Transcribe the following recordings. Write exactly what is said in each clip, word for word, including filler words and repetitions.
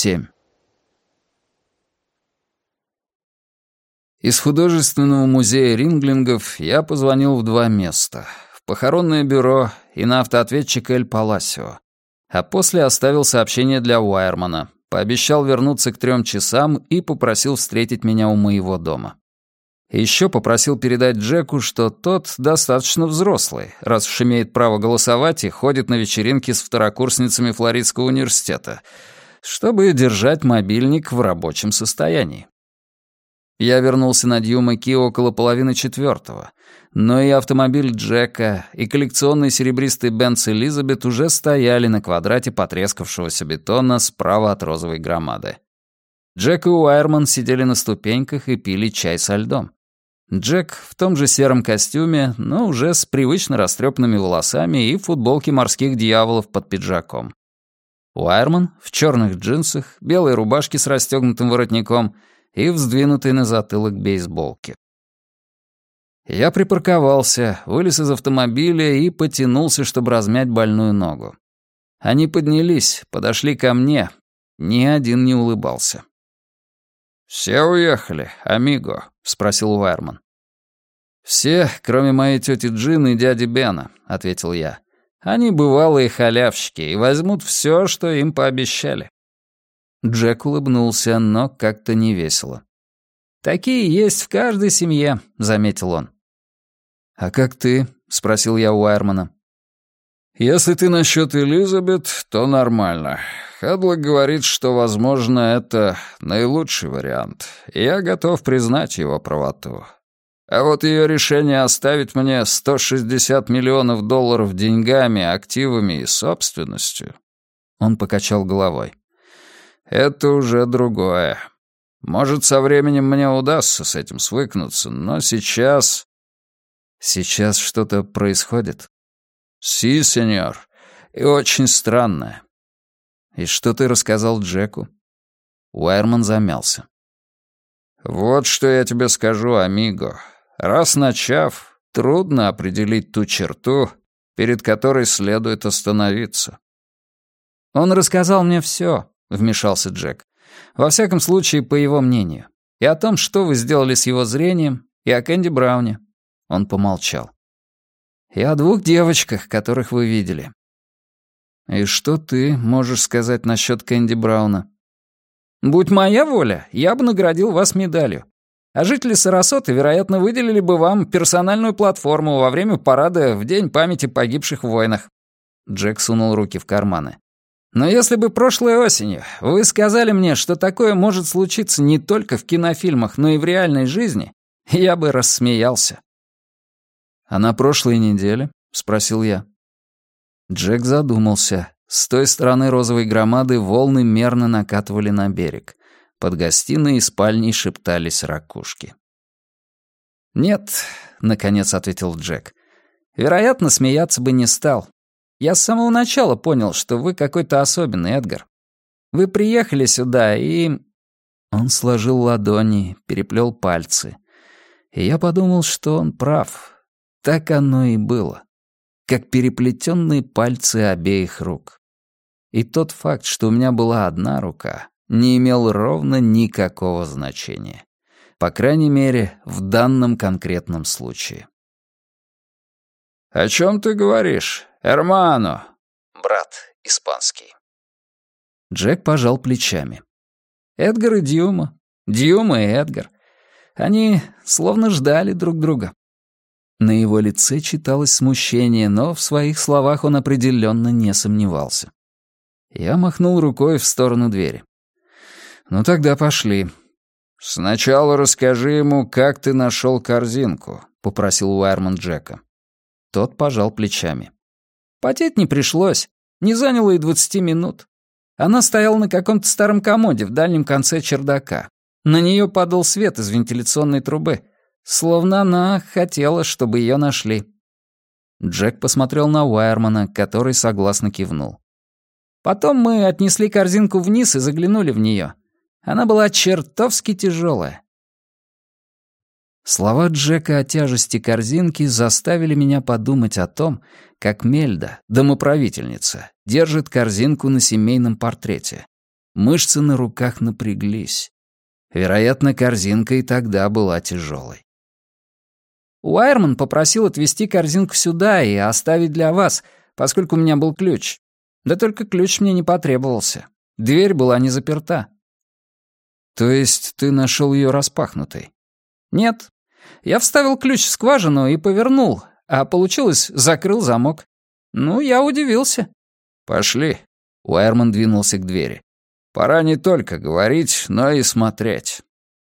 семь. Из художественного музея Ринглингов я позвонил в два места. В похоронное бюро и на автоответчик Эль Паласио. А после оставил сообщение для Уайермана. Пообещал вернуться к трем часам и попросил встретить меня у моего дома. Еще попросил передать Джеку, что тот достаточно взрослый, раз уж имеет право голосовать и ходит на вечеринки с второкурсницами Флоридского университета, чтобы держать мобильник в рабочем состоянии. Я вернулся на Дьюма-Ки около половины четвертого, но и автомобиль Джека, и коллекционный серебристый Бенц Элизабет уже стояли на квадрате потрескавшегося бетона справа от розовой громады. Джек и Уайерман сидели на ступеньках и пили чай со льдом. Джек в том же сером костюме, но уже с привычно растрепанными волосами и футболке морских дьяволов под пиджаком. Уайерман в черных джинсах, белой рубашке с расстегнутым воротником и вздвинутой на затылок бейсболке. Я припарковался, вылез из автомобиля и потянулся, чтобы размять больную ногу. Они поднялись, подошли ко мне. Ни один не улыбался. «Все уехали, амиго?» — спросил Уайерман. «Все, кроме моей тети Джин и дяди Бена», — ответил я. «Они бывалые халявщики и возьмут все, что им пообещали». Джек улыбнулся, но как-то невесело. «Такие есть в каждой семье», — заметил он. «А как ты?» — спросил я Уайермана. «Если ты насчет Элизабет, то нормально. Хедлок говорит, что, возможно, это наилучший вариант, и я готов признать его правоту. А вот ее решение оставить мне сто шестьдесят миллионов долларов деньгами, активами и собственностью...» Он покачал головой. «Это уже другое. Может, со временем мне удастся с этим свыкнуться, но сейчас...» «Сейчас что-то происходит?» «Си, сеньор, и очень странное». «И что ты рассказал Джеку?» Уайерман замялся. «Вот что я тебе скажу, амиго. Раз начав, трудно определить ту черту, перед которой следует остановиться». «Он рассказал мне все», — вмешался Джек. «Во всяком случае, по его мнению. И о том, что вы сделали с его зрением, и о Кэнди Брауне». Он помолчал. «И о двух девочках, которых вы видели». «И что ты можешь сказать насчет Кэнди Брауна?» «Будь моя воля, я бы наградил вас медалью. А жители Сарасоты, вероятно, выделили бы вам персональную платформу во время парада в День памяти погибших в войнах». Джек сунул руки в карманы. «Но если бы прошлой осенью вы сказали мне, что такое может случиться не только в кинофильмах, но и в реальной жизни, я бы рассмеялся». «А на прошлой неделе?» — спросил я. Джек задумался. С той стороны розовой громады волны мерно накатывали на берег. Под гостиной и спальней шептались ракушки. «Нет», — наконец ответил Джек. «Вероятно, смеяться бы не стал. Я с самого начала понял, что вы какой-то особенный, Эдгар. Вы приехали сюда и...» Он сложил ладони, переплел пальцы. И я подумал, что он прав. Так оно и было. Как переплетенные пальцы обеих рук. И тот факт, что у меня была одна рука, не имел ровно никакого значения. По крайней мере, в данном конкретном случае. «О чем ты говоришь, эрмано?» «Брат, испанский». Джек пожал плечами. «Эдгар и Дьюма. Дьюма и Эдгар. Они словно ждали друг друга». На его лице читалось смущение, но в своих словах он определенно не сомневался. Я махнул рукой в сторону двери. «Ну тогда пошли». «Сначала расскажи ему, как ты нашел корзинку», — попросил Уайерман Джека. Тот пожал плечами. «Потеть не пришлось. Не заняло и двадцати минут. Она стояла на каком-то старом комоде в дальнем конце чердака. На нее падал свет из вентиляционной трубы. Словно она хотела, чтобы ее нашли». Джек посмотрел на Уайермана, который согласно кивнул. «Потом мы отнесли корзинку вниз и заглянули в нее. Она была чертовски тяжелая». Слова Джека о тяжести корзинки заставили меня подумать о том, как Мельда, домоправительница, держит корзинку на семейном портрете. Мышцы на руках напряглись. Вероятно, корзинка и тогда была тяжелой. Уайерман попросил отвезти корзинку сюда и оставить для вас, поскольку у меня был ключ. Да только ключ мне не потребовался. Дверь была не заперта. То есть ты нашел ее распахнутой? Нет. Я вставил ключ в скважину и повернул, а получилось, закрыл замок. Ну, я удивился. Пошли. Уайерман двинулся к двери. Пора не только говорить, но и смотреть.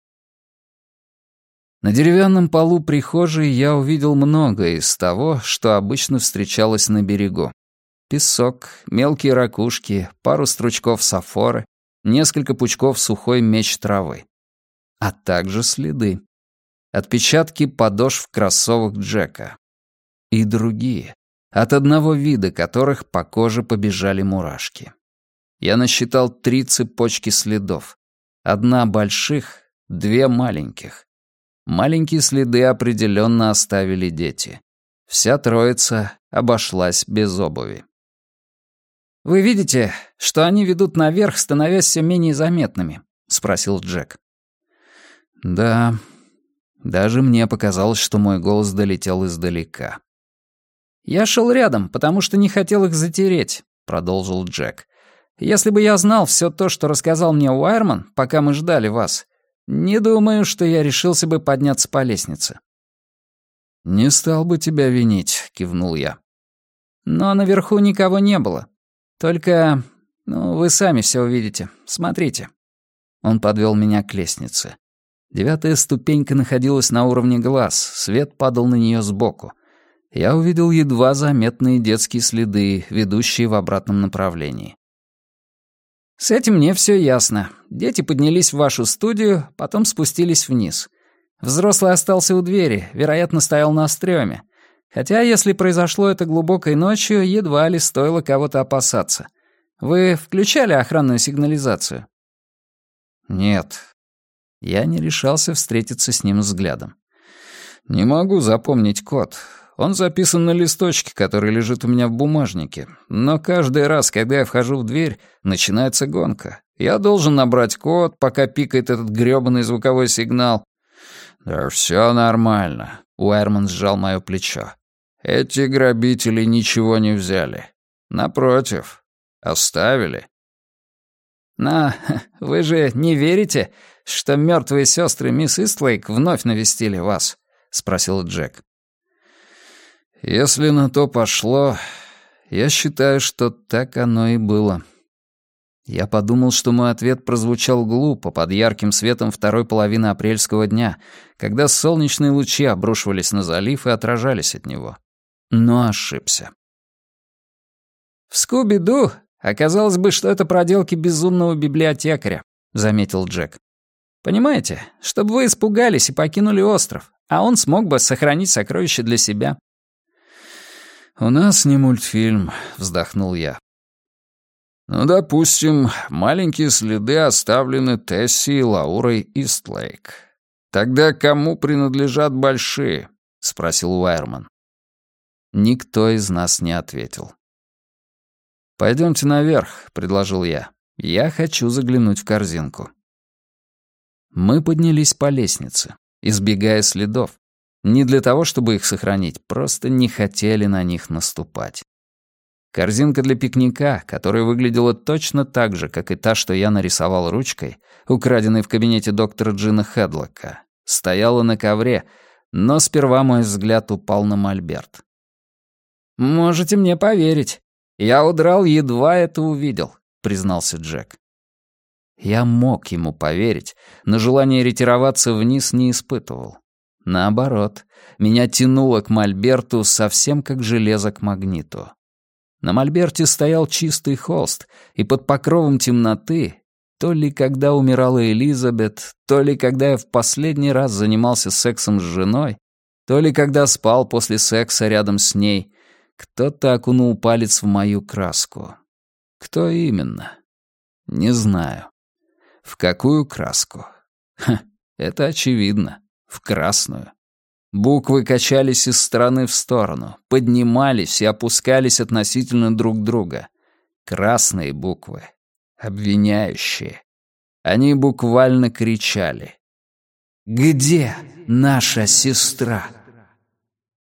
На деревянном полу прихожей я увидел многое из того, что обычно встречалось на берегу. Песок, мелкие ракушки, пару стручков сафоры, несколько пучков сухой меч травы. А также следы. Отпечатки подошв кроссовок Джека. И другие, от одного вида которых по коже побежали мурашки. Я насчитал три цепочки следов. Одна больших, две маленьких. Маленькие следы определенно оставили дети. Вся троица обошлась без обуви. «Вы видите, что они ведут наверх, становясь все менее заметными?» — спросил Джек. «Да, даже мне показалось, что мой голос долетел издалека». «Я шел рядом, потому что не хотел их затереть», — продолжил Джек. «Если бы я знал все то, что рассказал мне Уайерман, пока мы ждали вас, не думаю, что я решился бы подняться по лестнице». «Не стал бы тебя винить», — кивнул я. «Но наверху никого не было. Только, ну, вы сами все увидите. Смотрите». Он подвел меня к лестнице. Девятая ступенька находилась на уровне глаз, свет падал на нее сбоку. Я увидел едва заметные детские следы, ведущие в обратном направлении. «С этим мне все ясно. Дети поднялись в вашу студию, потом спустились вниз. Взрослый остался у двери, вероятно, стоял на стреме. Хотя, если произошло это глубокой ночью, едва ли стоило кого-то опасаться. Вы включали охранную сигнализацию?» «Нет». Я не решался встретиться с ним взглядом. «Не могу запомнить код. Он записан на листочке, который лежит у меня в бумажнике. Но каждый раз, когда я вхожу в дверь, начинается гонка. Я должен набрать код, пока пикает этот грёбаный звуковой сигнал». «Да все нормально», — Уайерман сжал мое плечо. «Эти грабители ничего не взяли. Напротив, оставили». «Но вы же не верите, что мертвые сестры мисс Истлейк вновь навестили вас?» — спросил Джек. «Если на то пошло, я считаю, что так оно и было». Я подумал, что мой ответ прозвучал глупо под ярким светом второй половины апрельского дня, когда солнечные лучи обрушивались на залив и отражались от него. Но ошибся. «В Скуби-Ду оказалось бы, что это проделки безумного библиотекаря», — заметил Джек. «Понимаете, чтобы вы испугались и покинули остров, а он смог бы сохранить сокровища для себя». «У нас не мультфильм», — вздохнул я. «Ну, допустим, маленькие следы оставлены Тесси и Лаурой Истлейк. Тогда кому принадлежат большие?» — спросил Уайерман. Никто из нас не ответил. «Пойдемте наверх», — предложил я. «Я хочу заглянуть в корзинку». Мы поднялись по лестнице, избегая следов. Не для того, чтобы их сохранить, просто не хотели на них наступать. Корзинка для пикника, которая выглядела точно так же, как и та, что я нарисовал ручкой, украденной в кабинете доктора Джина Хедлока, стояла на ковре, но сперва мой взгляд упал на мольберт. «Можете мне поверить. Я удрал, едва это увидел», — признался Джек. Я мог ему поверить, но желание ретироваться вниз не испытывал. Наоборот, меня тянуло к мольберту совсем как железо к магниту. На мольберте стоял чистый холст, и под покровом темноты, то ли когда умирала Элизабет, то ли когда я в последний раз занимался сексом с женой, то ли когда спал после секса рядом с ней, кто-то окунул палец в мою краску. Кто именно? Не знаю. В какую краску? Ха, это очевидно. В красную. Буквы качались из стороны в сторону, поднимались и опускались относительно друг друга. Красные буквы. обвиняющие. Они буквально кричали: «Где наша сестра?»